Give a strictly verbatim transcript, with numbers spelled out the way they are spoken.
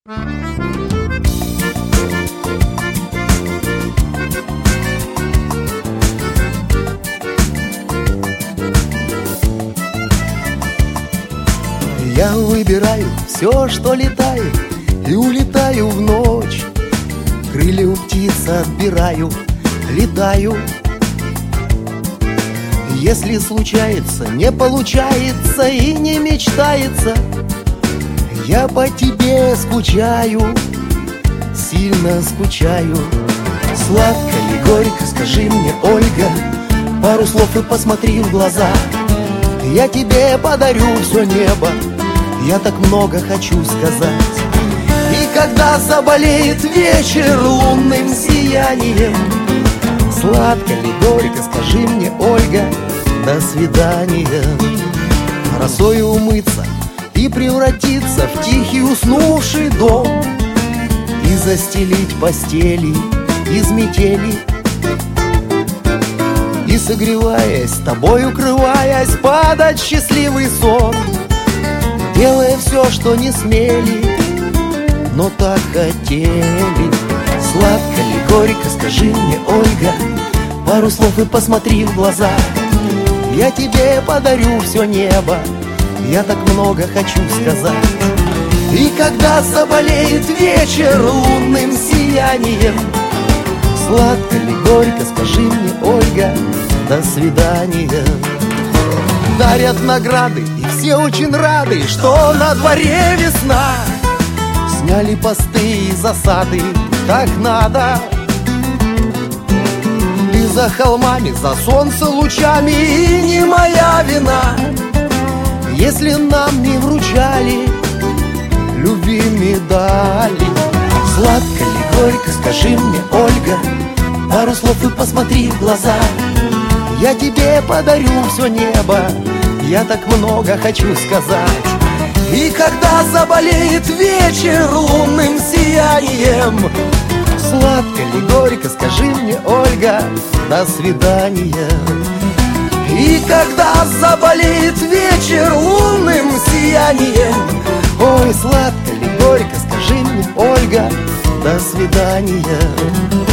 Я выбираю все, что летает, и улетаю в ночь. Крылья у птиц отбираю, летаю. Если случается, не получается и не мечтается, я по тебе скучаю, сильно скучаю. Сладко ли, горько, скажи мне, Ольга, пару слов и посмотри в глаза. Я тебе подарю все небо, я так много хочу сказать. И когда заболеет вечер лунным сиянием, сладко ли, горько, скажи мне, Ольга, до свидания. Росою умыться и превратиться в тихий уснувший дом, и застелить постели из метели, и, согреваясь, с тобой укрываясь, падать в счастливый сон, делая все, что не смели, но так хотели. Сладко ли, горько, скажи мне, Ольга, пару слов и посмотри в глаза. Я тебе подарю все небо, я так много хочу сказать. И когда заболеет вечер лунным сиянием, сладко ли, горько, скажи мне, Ольга, до свидания. Дарят награды, и все очень рады, что на дворе весна. Сняли посты и засады, так надо. Ты за холмами, за солнце лучами, и не моя вина, если нам не вручали любви медали. Сладко ли, горько, скажи мне, Ольга, пару слов и посмотри в глаза. Я тебе подарю все небо, я так много хочу сказать. И когда заболеет вечер лунным сиянием, сладко ли, горько, скажи мне, Ольга, до свидания. И когда заболеет вечер лунным сиянием, ой, сладко ли, горько, скажи мне, Ольга, до свидания.